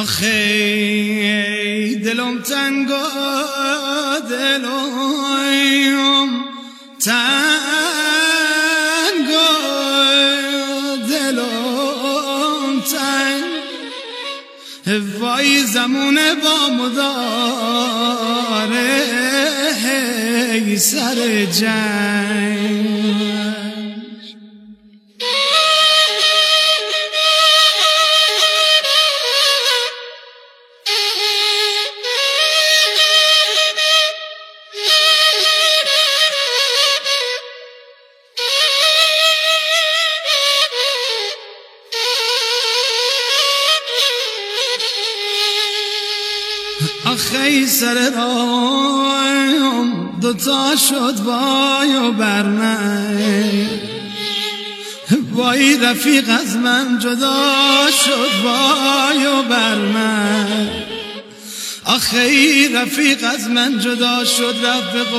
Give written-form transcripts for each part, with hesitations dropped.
آخی دلم تنگ و دلم تنگ و دلم تنگ وای زمونه با مداره سر جنگ آخی سر رایم دوتا شد وای و بر من وای رفیق از من جدا شد وای و بر من آخی رفیق از من جدا شد رفت به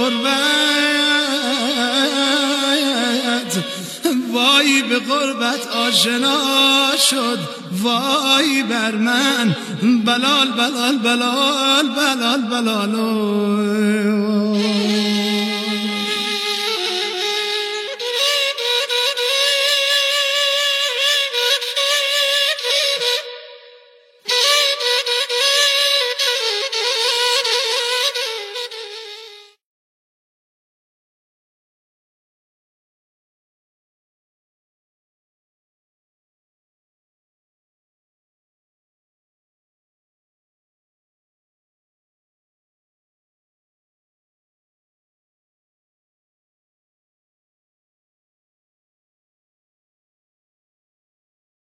غربت وای به غربت آشنا شد وای بر من بلال بلال بلال بلال بلال